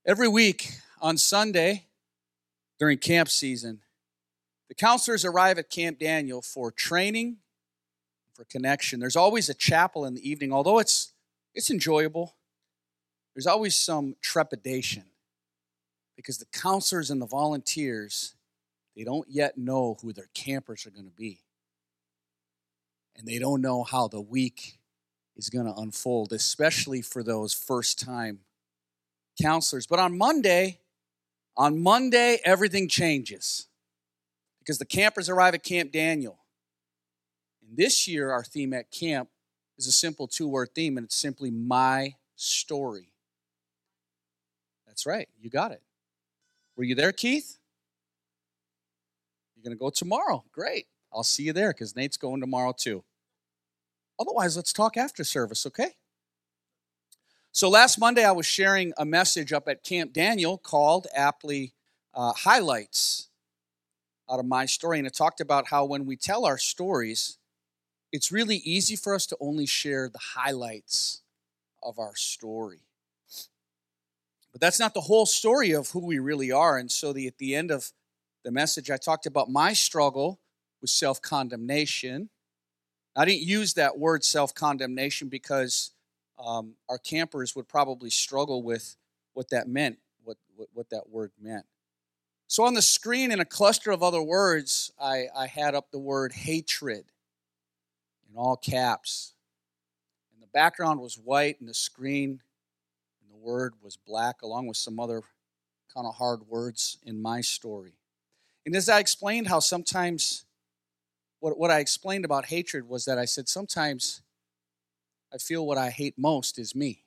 Every week on Sunday during camp season, the counselors arrive at Camp Daniel for training, for connection. There's always a chapel in the evening, although it's enjoyable. There's always some trepidation because the counselors and the volunteers, they don't yet know who their campers are going to be. And they don't know how the week is going to unfold, especially for those first-time counselors. But on Monday, everything changes because the campers arrive at Camp Daniel. And this year, our theme at camp is a simple two-word theme, and it's simply my story. That's right, you got it. Were you there, Keith? You're going to go tomorrow. Great. I'll see you there because Nate's going tomorrow too. Otherwise, let's talk after service, okay? So last Monday, I was sharing a message up at Camp Daniel called aptly Highlights out of my story. And it talked about how when we tell our stories, it's really easy for us to only share the highlights of our story. But that's not the whole story of who we really are. And so at the end of the message, I talked about my struggle with self-condemnation. I didn't use that word self-condemnation because our campers would probably struggle with what that meant, what that word meant. So on the screen, in a cluster of other words, I had up the word hatred in all caps. And the background was white, and the screen and the word was black, along with some other kind of hard words in my story. And as I explained how sometimes, what I explained about hatred was that I said sometimes I feel what I hate most is me.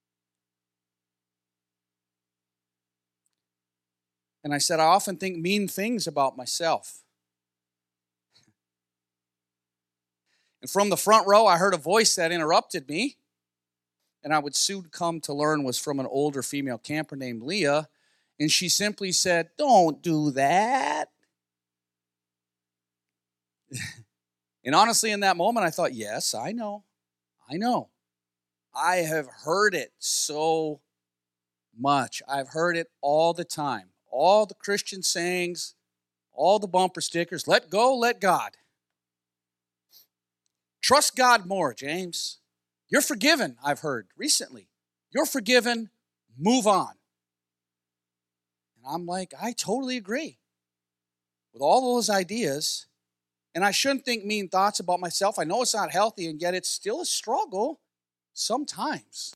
And I said, I often think mean things about myself. And from the front row, I heard a voice that interrupted me, and I would soon come to learn was from an older female camper named Leah, and she simply said, "Don't do that." And honestly, in that moment, I thought, yes, I know. I have heard it so much. I've heard it all the time. All the Christian sayings, all the bumper stickers, let go, let God. Trust God more, James. You're forgiven, I've heard recently. You're forgiven, move on. And I'm like, I totally agree with all those ideas. And I shouldn't think mean thoughts about myself. I know it's not healthy, and yet it's still a struggle sometimes.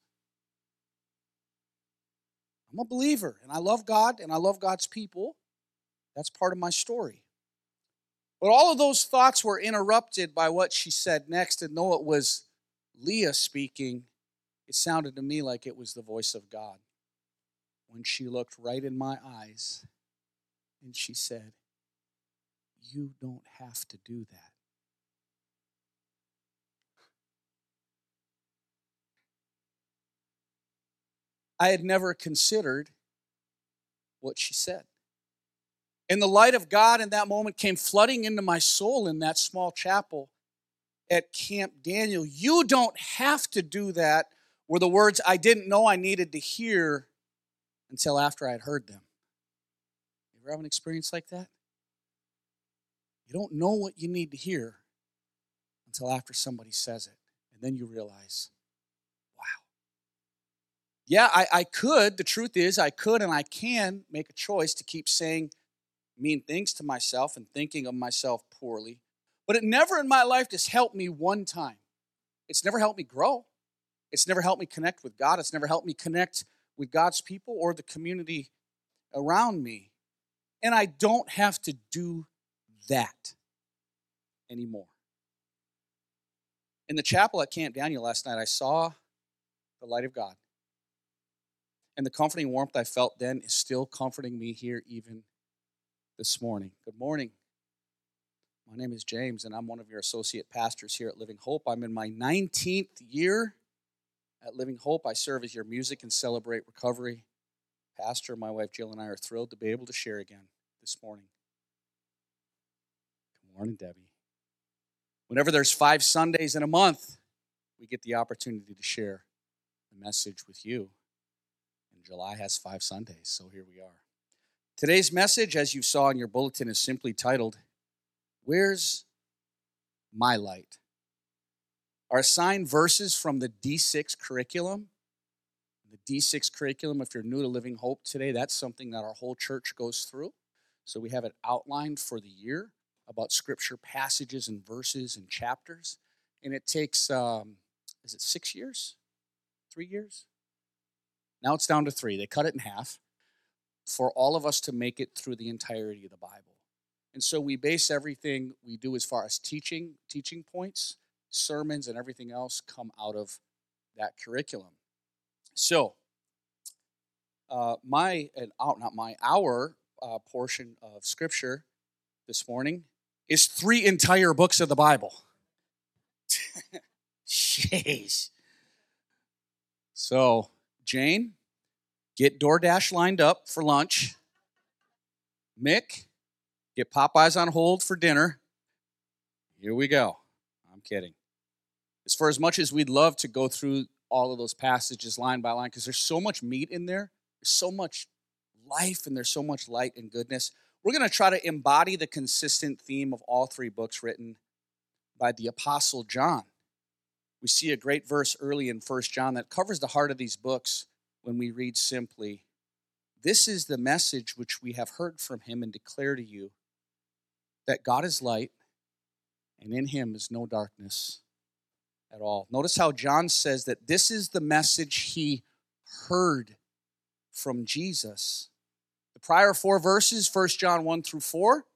I'm a believer, and I love God, and I love God's people. That's part of my story. But all of those thoughts were interrupted by what she said next, and though it was Leah speaking, it sounded to me like it was the voice of God. When she looked right in my eyes, and she said, "You don't have to do that." I had never considered what she said. And the light of God in that moment came flooding into my soul in that small chapel at Camp Daniel. You don't have to do that were the words I didn't know I needed to hear until after I had heard them. You ever have an experience like that? You don't know what you need to hear until after somebody says it. And then you realize, wow. Yeah, I could. The truth is, I could and I can make a choice to keep saying mean things to myself and thinking of myself poorly. But it never in my life has helped me one time. It's never helped me grow. It's never helped me connect with God. It's never helped me connect with God's people or the community around me. And I don't have to do that anymore. In the chapel at Camp Daniel last night, I saw the light of God. And the comforting warmth I felt then is still comforting me here even this morning. Good morning. My name is James, and I'm one of your associate pastors here at Living Hope. I'm in my 19th year at Living Hope. I serve as your music and celebrate recovery pastor. My wife Jill and I are thrilled to be able to share again this morning. Good morning, Debbie. Whenever there's 5 Sundays in a month, we get the opportunity to share the message with you. And July has 5 Sundays, so here we are. Today's message, as you saw in your bulletin, is simply titled, Where's My Light? Our assigned verses from the D6 curriculum. The D6 curriculum, if you're new to Living Hope today, that's something that our whole church goes through. So we have it outlined for the year about scripture passages and verses and chapters. And it takes, is it 6 years? 3 years? Now it's down to 3. They cut it in half for all of us to make it through the entirety of the Bible. And so we base everything we do as far as teaching points, sermons, and everything else come out of that curriculum. So, our portion of Scripture this morning is 3 entire books of the Bible. Jeez. So, Jane, get DoorDash lined up for lunch. Mick, get Popeyes on hold for dinner. Here we go. I'm kidding. As much as we'd love to go through all of those passages line by line, because there's so much meat in there, there's so much life, and there's so much light and goodness, we're going to try to embody the consistent theme of all 3 books written by the Apostle John. We see a great verse early in 1 John that covers the heart of these books when we read simply, "This is the message which we have heard from him and declare to you, that God is light, and in him is no darkness at all." Notice how John says that this is the message he heard from Jesus. The prior 4 verses, 1 John 1 through 4,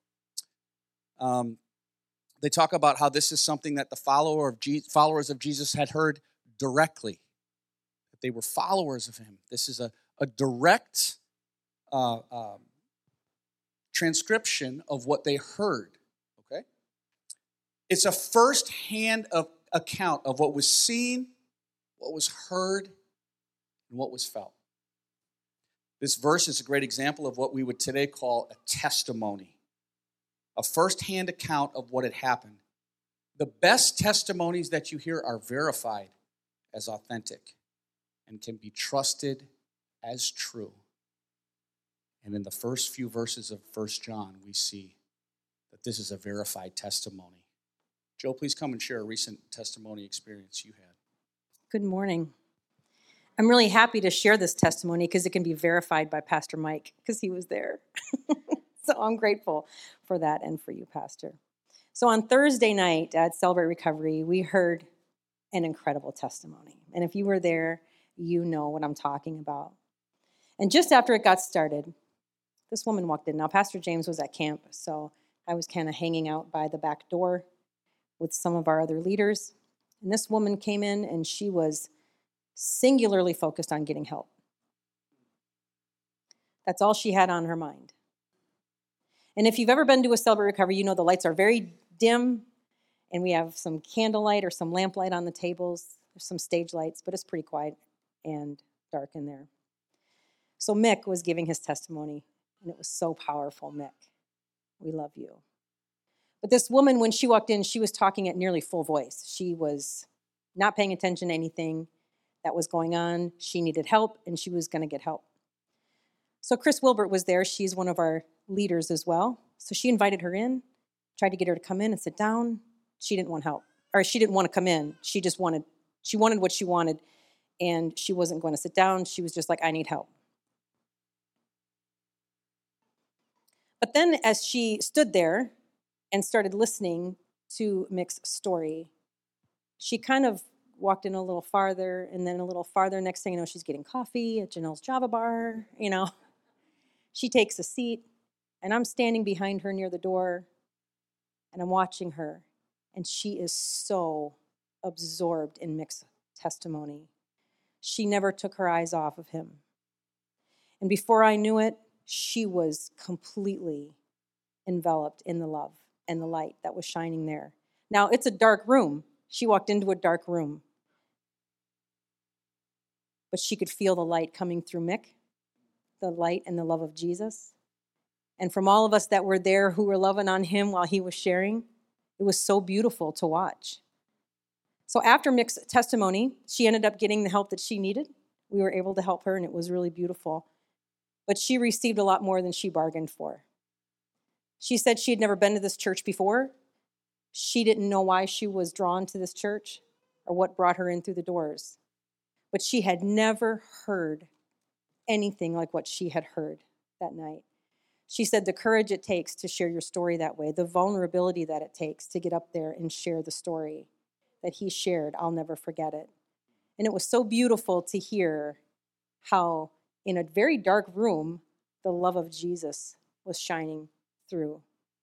they talk about how this is something that the followers of Jesus had heard directly, that they were followers of him. This is a direct transcription of what they heard, okay? It's a first-hand account of what was seen, what was heard, and what was felt. This verse is a great example of what we would today call a testimony, a first-hand account of what had happened. The best testimonies that you hear are verified as authentic and can be trusted as true. And in the first few verses of 1 John, we see that this is a verified testimony. Joe, please come and share a recent testimony experience you had. Good morning. I'm really happy to share this testimony because it can be verified by Pastor Mike because he was there. So I'm grateful for that and for you, Pastor. So on Thursday night at Celebrate Recovery, we heard an incredible testimony. And if you were there, you know what I'm talking about. And just after it got started, this woman walked in. Now, Pastor James was at camp, so I was kind of hanging out by the back door with some of our other leaders. And this woman came in, and she was singularly focused on getting help. That's all she had on her mind. And if you've ever been to a Celebrate Recovery, you know the lights are very dim, and we have some candlelight or some lamplight on the tables. There's some stage lights, but it's pretty quiet and dark in there. So Mick was giving his testimony, and it was so powerful. Mick, we love you. But this woman, when she walked in, she was talking at nearly full voice. She was not paying attention to anything that was going on. She needed help, and she was going to get help. So Chris Wilbert was there. She's one of our leaders as well. So she invited her in, tried to get her to come in and sit down. She didn't want help, or she didn't want to come in. She wanted what she wanted, and she wasn't going to sit down. She was just like, I need help. But then as she stood there and started listening to Mick's story, she kind of walked in a little farther, and then a little farther. Next thing you know, she's getting coffee at Janelle's Java Bar, She takes a seat, and I'm standing behind her near the door, and I'm watching her, and she is so absorbed in Mick's testimony. She never took her eyes off of him. And before I knew it, she was completely enveloped in the love and the light that was shining there. Now, it's a dark room. She walked into a dark room. But she could feel the light coming through Mick, the light and the love of Jesus. And from all of us that were there who were loving on him while he was sharing, it was so beautiful to watch. So after Mick's testimony, she ended up getting the help that she needed. We were able to help her, and it was really beautiful. But she received a lot more than she bargained for. She said she had never been to this church before. She didn't know why she was drawn to this church or what brought her in through the doors. But she had never heard anything like what she had heard that night. She said the courage it takes to share your story that way, the vulnerability that it takes to get up there and share the story that he shared, I'll never forget it. And it was so beautiful to hear how in a very dark room, the love of Jesus was shining through.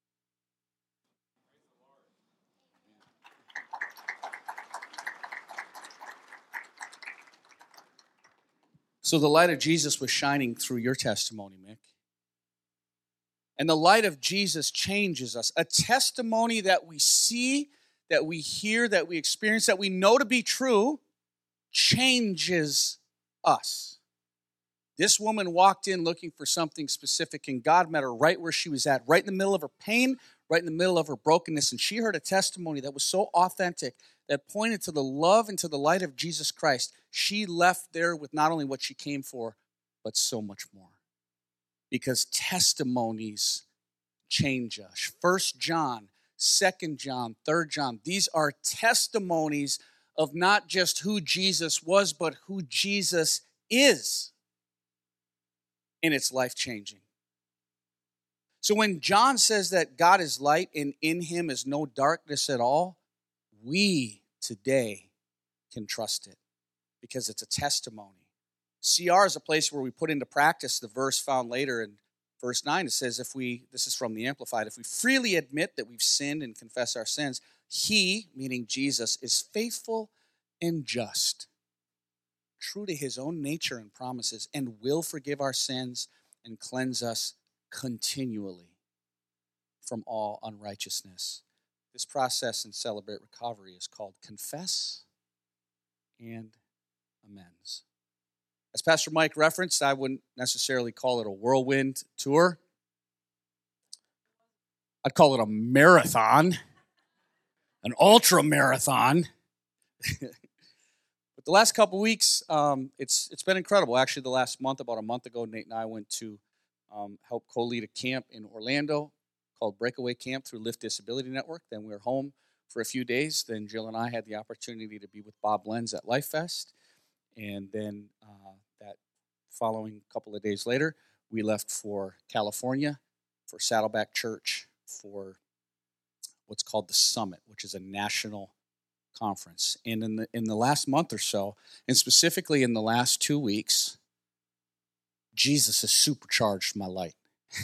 So the light of Jesus was shining through your testimony, Mick. And the light of Jesus changes us. A testimony that we see, that we hear, that we experience, that we know to be true, changes us. This woman walked in looking for something specific, and God met her right where she was at, right in the middle of her pain, right in the middle of her brokenness. And she heard a testimony that was so authentic, that pointed to the love and to the light of Jesus Christ. She left there with not only what she came for, but so much more. Because testimonies change us. 1 John, 2 John, 3 John, these are testimonies of not just who Jesus was, but who Jesus is. And it's life-changing. So when John says that God is light and in him is no darkness at all, we today can trust it because it's a testimony. CR is a place where we put into practice the verse found later in verse 9. It says, this is from the Amplified, if we freely admit that we've sinned and confess our sins, he, meaning Jesus, is faithful and just, true to his own nature and promises, and will forgive our sins and cleanse us continually from all unrighteousness. This process in Celebrate Recovery is called confess and amends. As Pastor Mike referenced, I wouldn't necessarily call it a whirlwind tour. I'd call it a marathon, an ultra marathon. But the last couple weeks, it's been incredible. Actually, the last month, about a month ago, Nate and I went to help co-lead a camp in Orlando called Breakaway Camp through Lift Disability Network. Then we were home for a few days. Then Jill and I had the opportunity to be with Bob Lenz at Life Fest. And then that following couple of days later, we left for California for Saddleback Church for what's called the Summit, which is a national conference. And in the last month or so, and specifically in the last 2 weeks, Jesus has supercharged my light.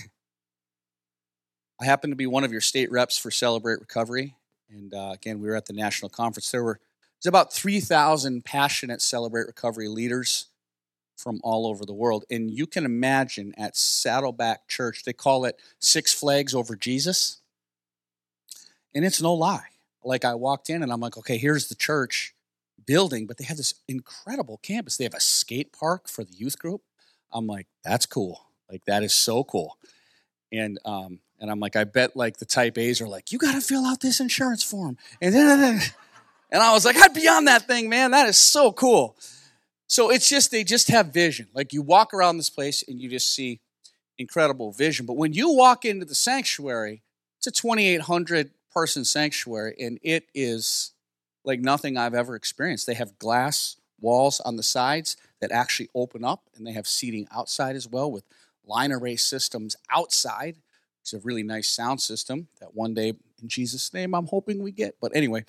I happen to be one of your state reps for Celebrate Recovery. And again, we were at the national conference. There's about 3,000 passionate Celebrate Recovery leaders from all over the world. And you can imagine at Saddleback Church, they call it Six Flags Over Jesus. And it's no lie. Like I walked in and I'm like, okay, here's the church building, but they have this incredible campus. They have a skate park for the youth group. I'm like, that's cool. Like that is so cool. And I'm like, I bet like the type A's are like, you got to fill out this insurance form. And I was like, I'd be on that thing, man. That is so cool. So it's just, they just have vision. Like you walk around this place and you just see incredible vision. But when you walk into the sanctuary, it's a 2,800 person sanctuary, and it is like nothing I've ever experienced. They have glass walls on the sides that actually open up, and they have seating outside as well with line array systems outside. It's a really nice sound system that one day, in Jesus' name, I'm hoping we get. But anyway,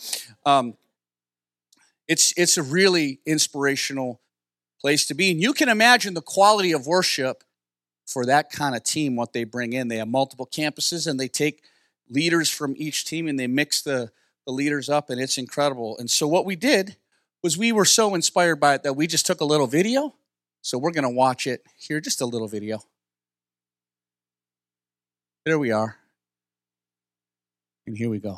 it's a really inspirational place to be. And you can imagine the quality of worship for that kind of team, what they bring in. They have multiple campuses, and they take leaders from each team, and they mix the leaders up, and it's incredible. And so what we did was we were so inspired by it that we just took a little video. So we're going to watch it here, just a little video. There we are. And here we go.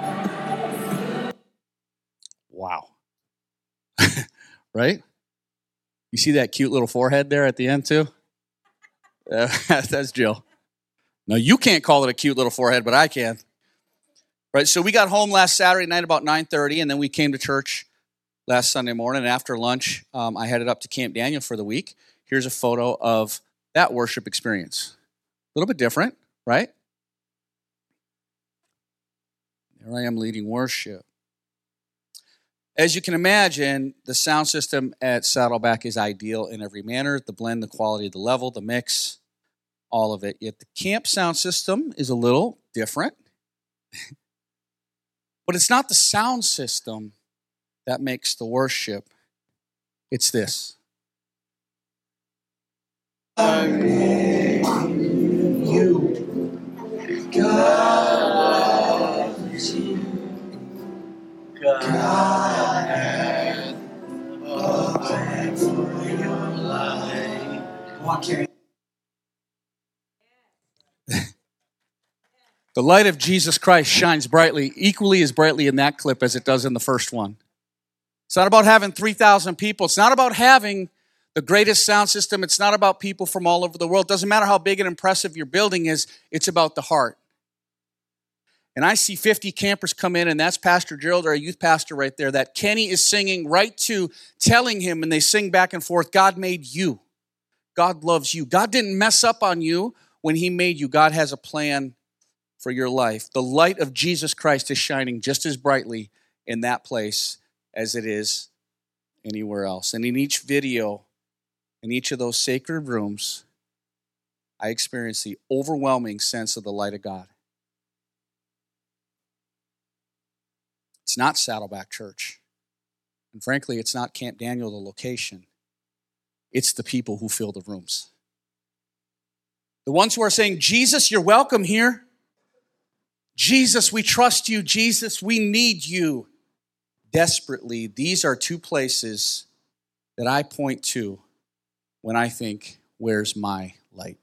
Wow. Right? You see that cute little forehead there at the end too? That's Jill. No, you can't call it a cute little forehead, but I can. Right, so we got home last Saturday night about 9:30, and then we came to church last Sunday morning. And after lunch, I headed up to Camp Daniel for the week. Here's a photo of that worship experience. A little bit different, right? There I am leading worship. As you can imagine, the sound system at Saddleback is ideal in every manner. The blend, the quality, the level, the mix, all of it. Yet the camp sound system is a little different. But it's not the sound system that makes the worship. It's this. You, God, God had a plan for your life. Walk here. The light of Jesus Christ shines brightly, equally as brightly in that clip as it does in the first one. It's not about having 3,000 people. It's not about having the greatest sound system. It's not about people from all over the world. It doesn't matter how big and impressive your building is. It's about the heart. And I see 50 campers come in, and that's Pastor Gerald, our youth pastor right there, that Kenny is singing right to, telling him, and they sing back and forth, God made you. God loves you. God didn't mess up on you when he made you. God has a plan for your life. The light of Jesus Christ is shining just as brightly in that place as it is anywhere else. And in each video, in each of those sacred rooms, I experience the overwhelming sense of the light of God. It's not Saddleback Church. And frankly, it's not Camp Daniel, the location. It's the people who fill the rooms. The ones who are saying, Jesus, you're welcome here. Jesus, we trust you. Jesus, we need you desperately. These are two places that I point to when I think, where's my light?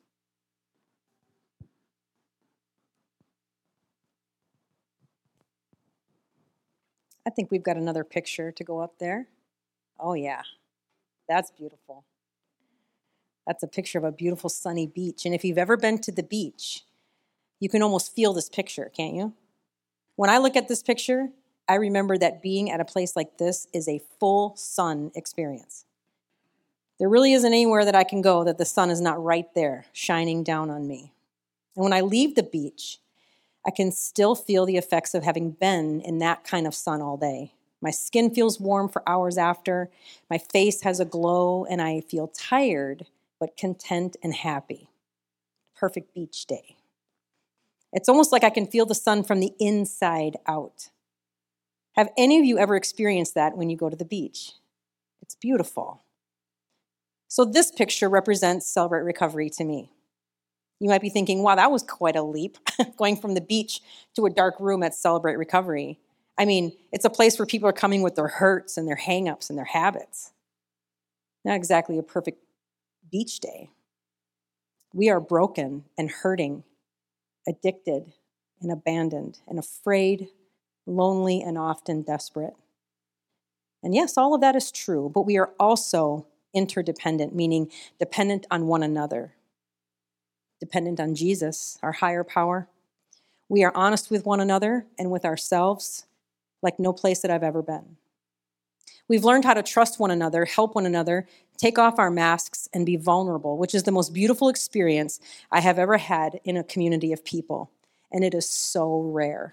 I think we've got another picture to go up there. Oh, yeah. That's beautiful. That's a picture of a beautiful sunny beach. And if you've ever been to the beach, you can almost feel this picture, can't you? When I look at this picture, I remember that being at a place like this is a full sun experience. There really isn't anywhere that I can go that the sun is not right there, shining down on me. And when I leave the beach, I can still feel the effects of having been in that kind of sun all day. My skin feels warm for hours after, my face has a glow, and I feel tired, but content and happy. Perfect beach day. It's almost like I can feel the sun from the inside out. Have any of you ever experienced that when you go to the beach? It's beautiful. So this picture represents Celebrate Recovery to me. You might be thinking, wow, that was quite a leap, going from the beach to a dark room at Celebrate Recovery. I mean, it's a place where people are coming with their hurts and their hang-ups and their habits. Not exactly a perfect beach day. We are broken and hurting, addicted and abandoned and afraid, lonely and often desperate. And yes, all of that is true, but we are also interdependent, meaning dependent on one another. Dependent on Jesus, our higher power. We are honest with one another and with ourselves like no place that I've ever been. We've learned how to trust one another, help one another, take off our masks, and be vulnerable, which is the most beautiful experience I have ever had in a community of people. And it is so rare.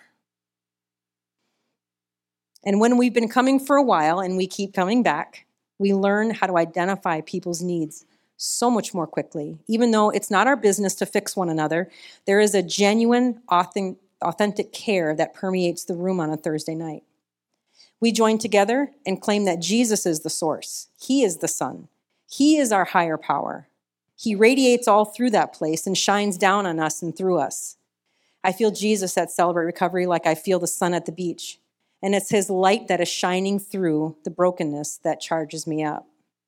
And when we've been coming for a while and we keep coming back, we learn how to identify people's needs so much more quickly. Even though it's not our business to fix one another, there is a genuine, authentic care that permeates the room on a Thursday night. We join together and claim that Jesus is the source. He is the sun. He is our higher power. He radiates all through that place and shines down on us and through us. I feel Jesus at Celebrate Recovery like I feel the sun at the beach. And it's his light that is shining through the brokenness that charges me up.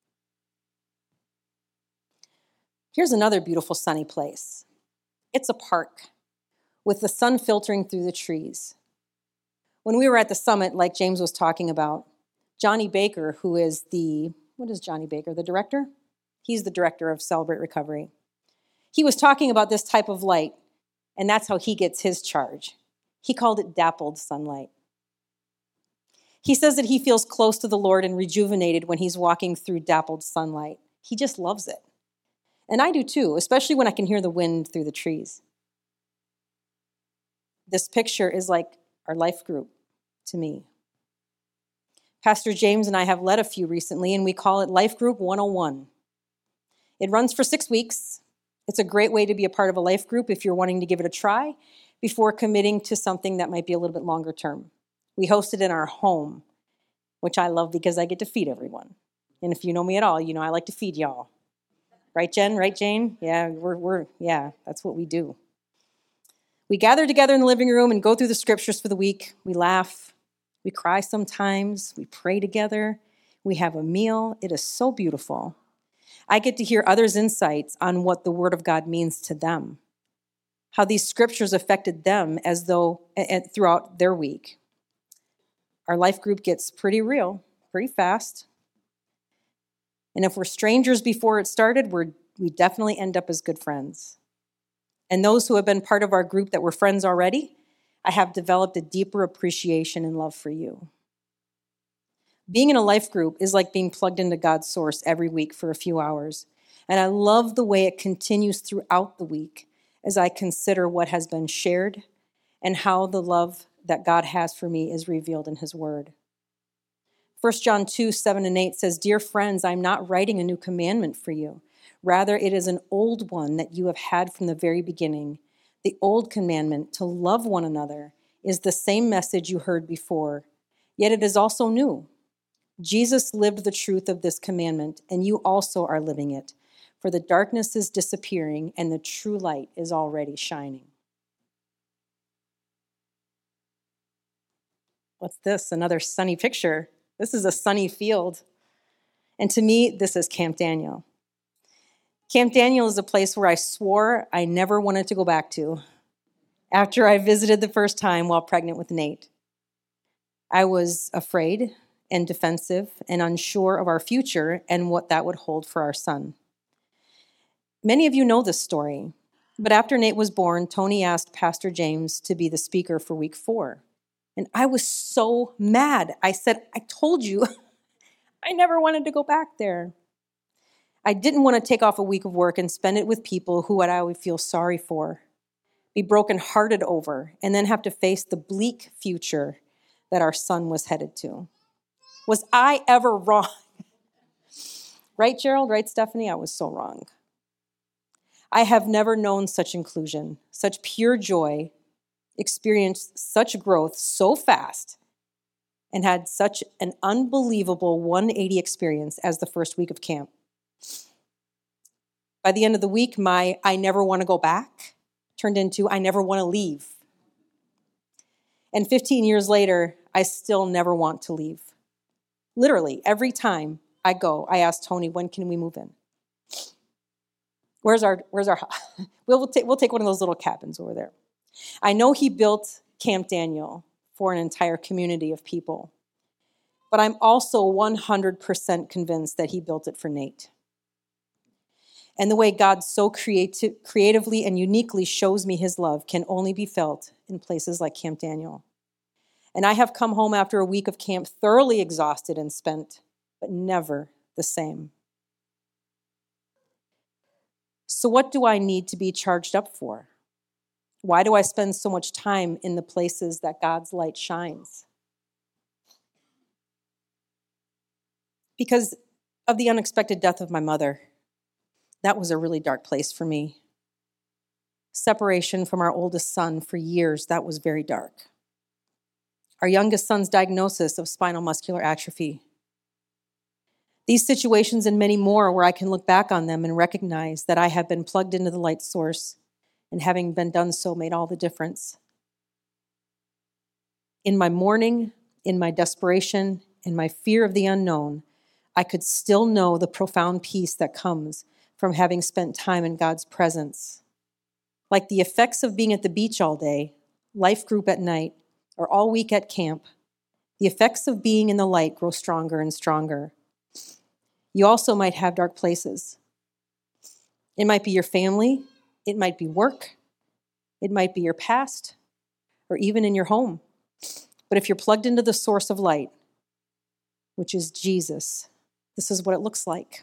Here's another beautiful sunny place. It's a park with the sun filtering through the trees. When we were at the summit, like James was talking about, Johnny Baker, who is the what is Johnny Baker, the director? He's the director of Celebrate Recovery. He was talking about this type of light, and that's how he gets his charge. He called it dappled sunlight. He says that he feels close to the Lord and rejuvenated when he's walking through dappled sunlight. He just loves it. And I do too, especially when I can hear the wind through the trees. This picture is like our life group to me. Pastor James and I have led a few recently, and we call it Life Group 101. It runs for 6 weeks. It's a great way to be a part of a life group if you're wanting to give it a try before committing to something that might be a little bit longer term. We host it in our home, which I love because I get to feed everyone. And if you know me at all, you know I like to feed y'all. Right, Jen? Right, Jane? Yeah, that's what we do. We gather together in the living room and go through the scriptures for the week. We laugh. We cry sometimes. We pray together. We have a meal. It is so beautiful. I get to hear others' insights on what the Word of God means to them, how these scriptures affected them as though throughout their week. Our life group gets pretty real, pretty fast. And if we're strangers before it started, we definitely end up as good friends. And those who have been part of our group that were friends already, I have developed a deeper appreciation and love for you. Being in a life group is like being plugged into God's source every week for a few hours. And I love the way it continues throughout the week as I consider what has been shared and how the love that God has for me is revealed in his word. 1 John 2, 7 and 8 says, "Dear friends, I'm not writing a new commandment for you. Rather, it is an old one that you have had from the very beginning. The old commandment, to love one another, is the same message you heard before. Yet it is also new. Jesus lived the truth of this commandment, and you also are living it. For the darkness is disappearing, and the true light is already shining." What's this? Another sunny picture. This is a sunny field. And to me, this is Camp Daniel. Camp Daniel is a place where I swore I never wanted to go back to after I visited the first time while pregnant with Nate. I was afraid and defensive and unsure of our future and what that would hold for our son. Many of you know this story, but after Nate was born, Tony asked Pastor James to be the speaker for week 4. And I was so mad. I said, I told you, I never wanted to go back there. I didn't want to take off a week of work and spend it with people who I would feel sorry for, be brokenhearted over, and then have to face the bleak future that our son was headed to. Was I ever wrong? Right, Gerald? Right, Stephanie? I was so wrong. I have never known such inclusion, such pure joy, experienced such growth so fast, and had such an unbelievable 180 experience as the first week of camp. By the end of the week, my "I never want to go back" turned into "I never want to leave." And 15 years later, I still never want to leave. Literally, every time I go, I ask Tony, when can we move in? Where's our we'll take one of those little cabins over there. I know he built Camp Daniel for an entire community of people, but I'm also 100% convinced that he built it for Nate. And the way God so creatively and uniquely shows me his love can only be felt in places like Camp Daniel. And I have come home after a week of camp thoroughly exhausted and spent, but never the same. So what do I need to be charged up for? Why do I spend so much time in the places that God's light shines? Because of the unexpected death of my mother. That was a really dark place for me. Separation from our oldest son for years, that was very dark. Our youngest son's diagnosis of spinal muscular atrophy. These situations and many more where I can look back on them and recognize that I have been plugged into the light source, and having been done so made all the difference. In my mourning, in my desperation, in my fear of the unknown, I could still know the profound peace that comes from having spent time in God's presence. Like the effects of being at the beach all day, life group at night, or all week at camp, the effects of being in the light grow stronger and stronger. You also might have dark places. It might be your family, it might be work, it might be your past, or even in your home. But if you're plugged into the source of light, which is Jesus, this is what it looks like.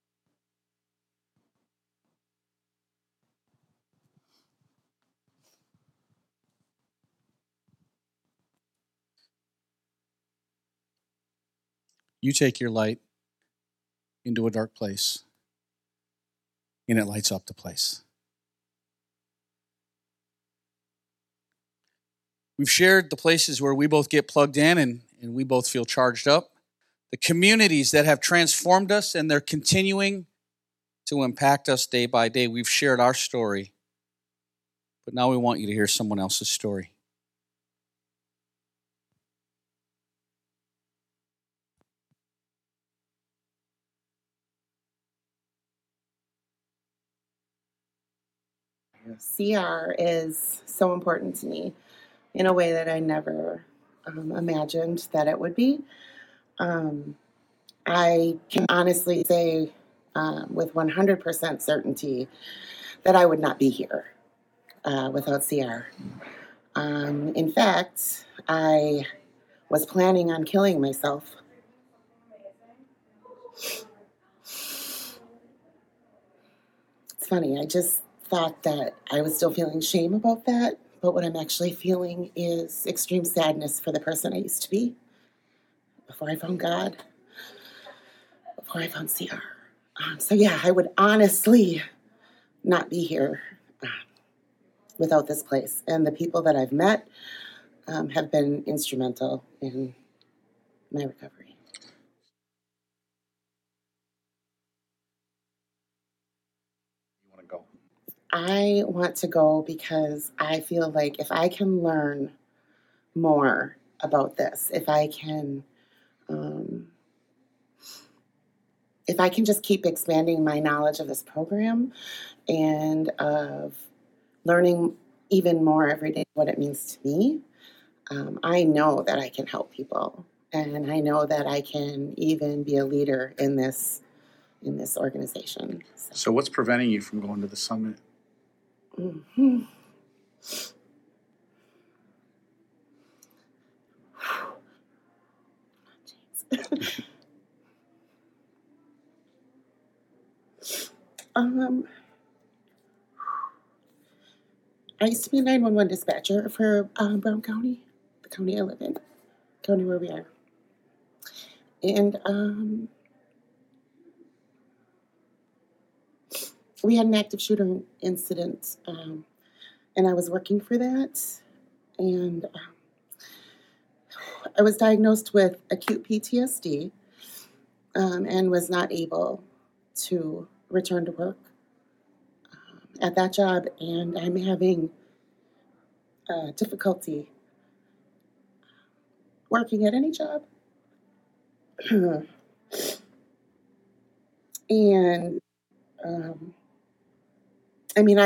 You take your light into a dark place, and it lights up the place. We've shared the places where we both get plugged in and we both feel charged up. The communities that have transformed us and they're continuing to impact us day by day. We've shared our story, but now we want you to hear someone else's story. CR is so important to me in a way that I never imagined that it would be. I can honestly say with 100% certainty that I would not be here without CR. In fact, I was planning on killing myself. It's funny, I just thought that I was still feeling shame about that, but what I'm actually feeling is extreme sadness for the person I used to be before I found God, before I found CR. So yeah, I would honestly not be here without this place. And the people that I've met have been instrumental in my recovery. You want to go? I want to go because I feel like if I can learn more about this, if I can just keep expanding my knowledge of this program and of learning even more every day what it means to me, I know that I can help people, and I know that I can even be a leader in this organization. So what's preventing you from going to the summit? Mm-hmm. I used to be a 911 dispatcher for Brown County, the county I live in, county where we are. And we had an active shooter incident, and I was working for that. And I was diagnosed with acute PTSD and was not able to return to work at that job. And I'm having difficulty working at any job. And I mean,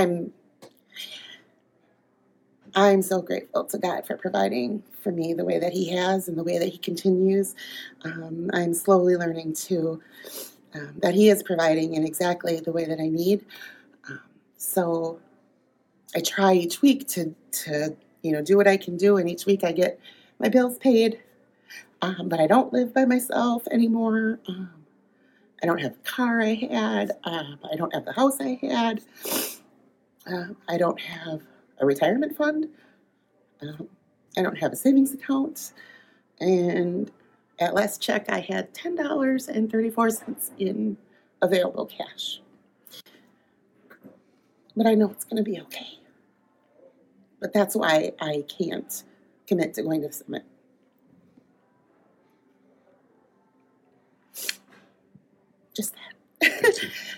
I'm so grateful to God for providing for me the way that He has and the way that He continues. I'm slowly learning to that He is providing in exactly the way that I need. So I try each week to do what I can do, and each week I get my bills paid. But I don't live by myself anymore. I don't have the car I had. I don't have the house I had. I don't have a retirement fund. I don't have a savings account. And at last check, I had $10.34 in available cash. But I know it's going to be okay. But that's why I can't commit to going to the summit. Just that.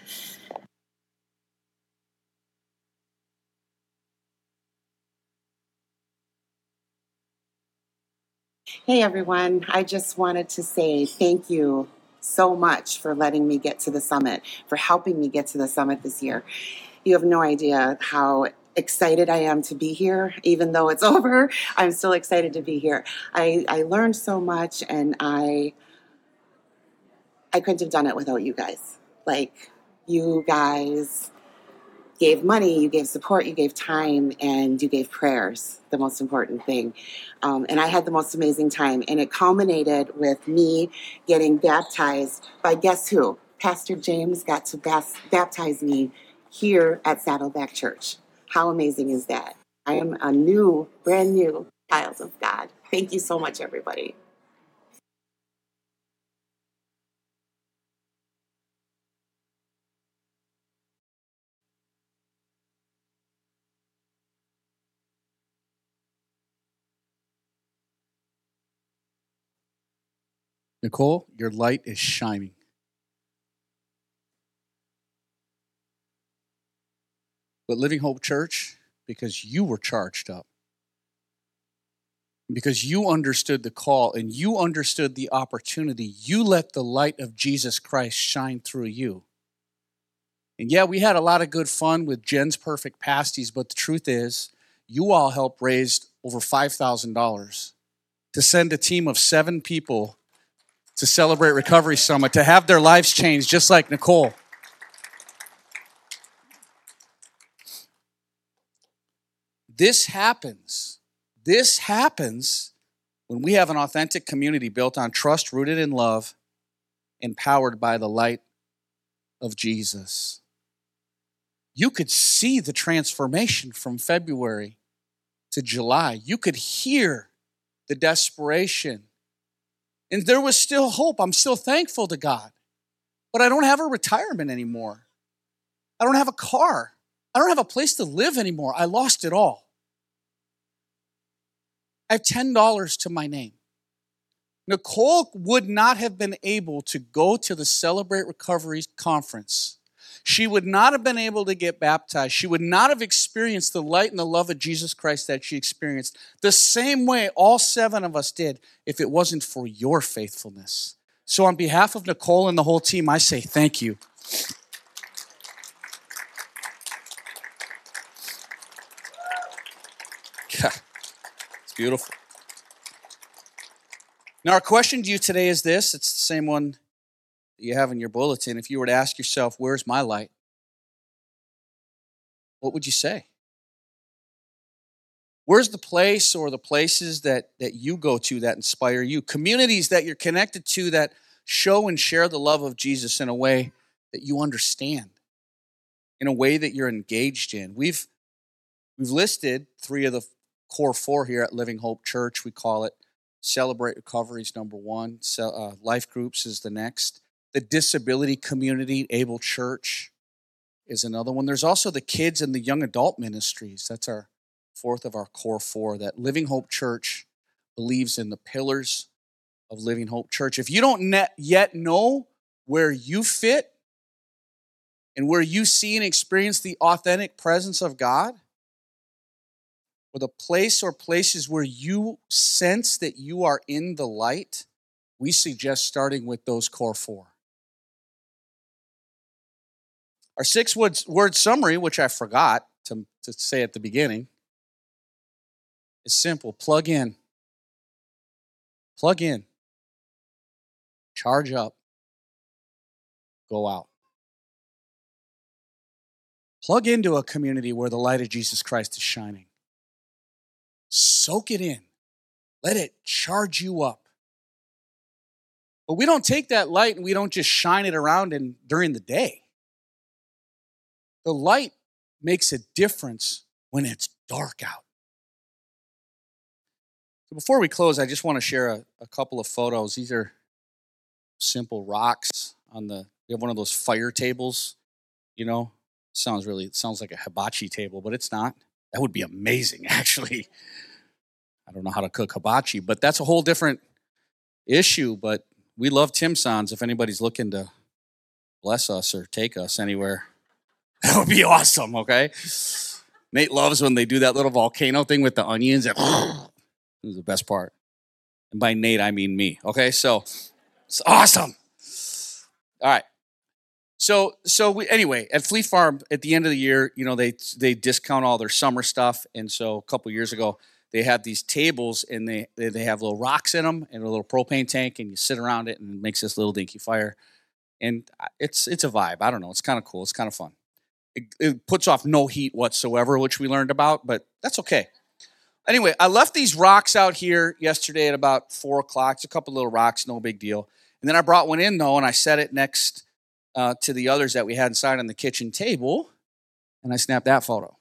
Hey everyone, I just wanted to say thank you so much for letting me get to the summit, for helping me get to the summit this year. You have no idea how excited I am to be here. Even though it's over, I'm still excited to be here. I learned so much, and I I couldn't have done it without you guys. Like, you guys gave money, you gave support, you gave time, and you gave prayers, the most important thing. And I had the most amazing time. And it culminated with me getting baptized by, guess who? Pastor James got to baptize me here at Saddleback Church. How amazing is that? I am a brand new child of God. Thank you so much, everybody. Nicole, your light is shining. But Living Hope Church, because you were charged up, because you understood the call and you understood the opportunity, you let the light of Jesus Christ shine through you. And yeah, we had a lot of good fun with Jen's Perfect Pasties, but the truth is, you all helped raise over $5,000 to send a team of 7 people to Celebrate Recovery Summit, to have their lives changed just like Nicole. This happens when we have an authentic community built on trust, rooted in love, empowered by the light of Jesus. You could see the transformation from February to July. You could hear the desperation. And there was still hope. I'm still thankful to God. But I don't have a retirement anymore. I don't have a car. I don't have a place to live anymore. I lost it all. I have $10 to my name. Nicole would not have been able to go to the Celebrate Recovery conference. She would not have been able to get baptized. She would not have experienced the light and the love of Jesus Christ that she experienced the same way all 7 of us did if it wasn't for your faithfulness. So on behalf of Nicole and the whole team, I say thank you. It's beautiful. Now, our question to you today is this. It's the same one that you have in your bulletin. If you were to ask yourself, where's my light? What would you say? Where's the place or the places that you go to that inspire you? Communities that you're connected to that show and share the love of Jesus in a way that you understand, in a way that you're engaged in. We've listed 3 of the core 4 here at Living Hope Church. We call it Celebrate Recovery is number 1. Life Groups is the next. The disability community, Able Church, is another one. There's also the kids and the young adult ministries. That's our 4th of our core 4, that Living Hope Church believes in the pillars of Living Hope Church. If you don't yet know where you fit and where you see and experience the authentic presence of God, or the place or places where you sense that you are in the light, we suggest starting with those core 4. Our 6-word summary, which I forgot to say at the beginning, is simple. Plug in. Plug in. Charge up. Go out. Plug into a community where the light of Jesus Christ is shining. Soak it in. Let it charge you up. But we don't take that light and we don't just shine it around during the day. The light makes a difference when it's dark out. So before we close, I just want to share a couple of photos. These are simple rocks we have one of those fire tables, you know. It sounds like a hibachi table, but it's not. That would be amazing, actually. I don't know how to cook hibachi, but that's a whole different issue. But we love Tim Sons if anybody's looking to bless us or take us anywhere. That would be awesome, okay? Nate loves when they do that little volcano thing with the onions. This is the best part. And by Nate, I mean me, okay? So it's awesome. All right. So anyway, at Fleet Farm, at the end of the year, you know, they discount all their summer stuff. And so a couple years ago, they had these tables, and they have little rocks in them and a little propane tank, and you sit around it, and it makes this little dinky fire. And it's a vibe. I don't know. It's kind of cool. It's kind of fun. It puts off no heat whatsoever, which we learned about, but that's okay. Anyway, I left these rocks out here yesterday at about 4 o'clock. It's a couple little rocks, no big deal. And then I brought one in, though, and I set it next to the others that we had inside on the kitchen table, and I snapped that photo.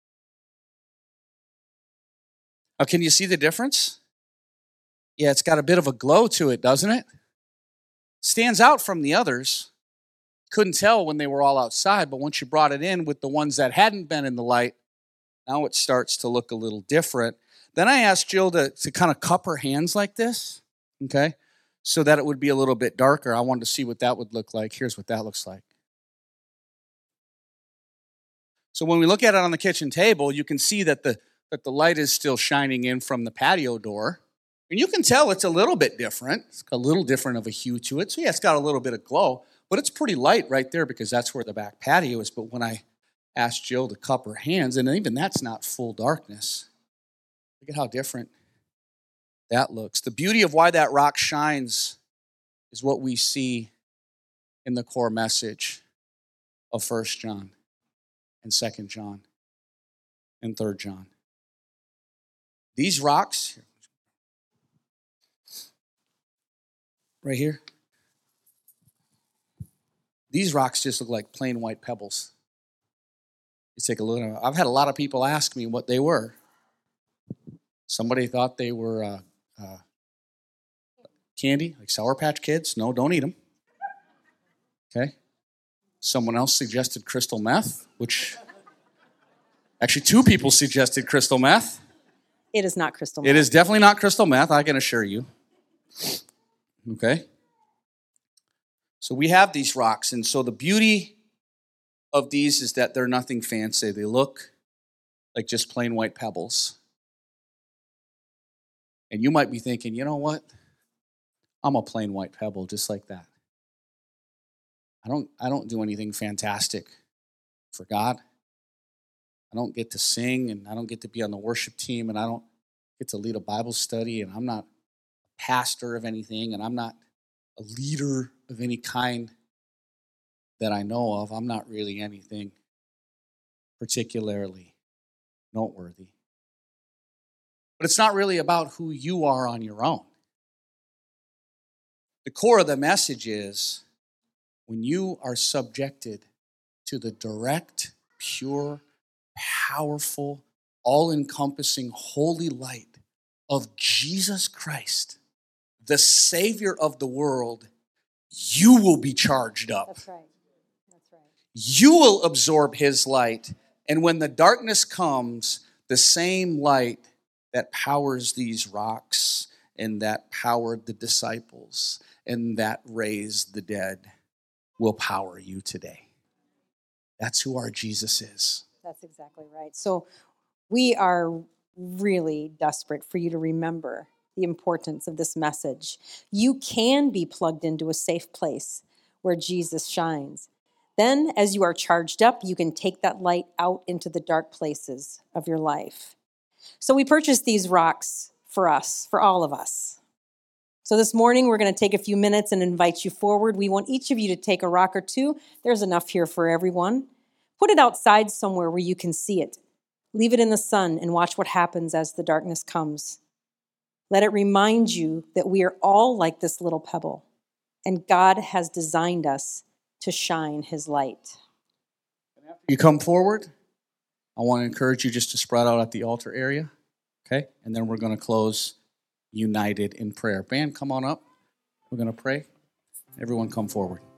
Oh, can you see the difference? Yeah, it's got a bit of a glow to it, doesn't it? Stands out from the others. Couldn't tell when they were all outside, but once you brought it in with the ones that hadn't been in the light, now it starts to look a little different. Then I asked Jill to kind of cup her hands like this, okay, so that it would be a little bit darker. I wanted to see what that would look like. Here's what that looks like. So when we look at it on the kitchen table, you can see that the light is still shining in from the patio door. And you can tell it's a little bit different. It's got a little different of a hue to it. So yeah, it's got a little bit of glow, but it's pretty light right there because that's where the back patio is. But when I asked Jill to cup her hands, and even that's not full darkness. Look at how different that looks. The beauty of why that rock shines is what we see in the core message of 1 John and 2 John and 3 John. These rocks, right here, these rocks just look like plain white pebbles. You take a look at them. I've had a lot of people ask me what they were. Somebody thought they were candy, like Sour Patch Kids. No, don't eat them. Okay. Someone else suggested crystal meth, which actually 2 people suggested crystal meth. It is not crystal meth. It is definitely not crystal meth, I can assure you. Okay. So we have these rocks, and so the beauty of these is that they're nothing fancy. They look like just plain white pebbles. And you might be thinking, you know what? I'm a plain white pebble just like that. I don't do anything fantastic for God. I don't get to sing, and I don't get to be on the worship team, and I don't get to lead a Bible study, and I'm not a pastor of anything, and I'm not a leader of any kind that I know of. I'm not really anything particularly noteworthy. But it's not really about who you are on your own. The core of the message is when you are subjected to the direct, pure, powerful, all-encompassing, holy light of Jesus Christ, the Savior of the world, you will be charged up. That's right. That's right. You will absorb his light. And when the darkness comes, the same light that powers these rocks and that powered the disciples and that raised the dead will power you today. That's who our Jesus is. That's exactly right. So we are really desperate for you to remember the importance of this message. You can be plugged into a safe place where Jesus shines. Then, as you are charged up, you can take that light out into the dark places of your life. So we purchased these rocks for us, for all of us. So this morning, we're going to take a few minutes and invite you forward. We want each of you to take a rock or two. There's enough here for everyone. Put it outside somewhere where you can see it. Leave it in the sun and watch what happens as the darkness comes. Let it remind you that we are all like this little pebble, and God has designed us to shine his light. You come forward. I want to encourage you just to spread out at the altar area, okay? And then we're going to close united in prayer. Band, come on up. We're going to pray. Everyone come forward.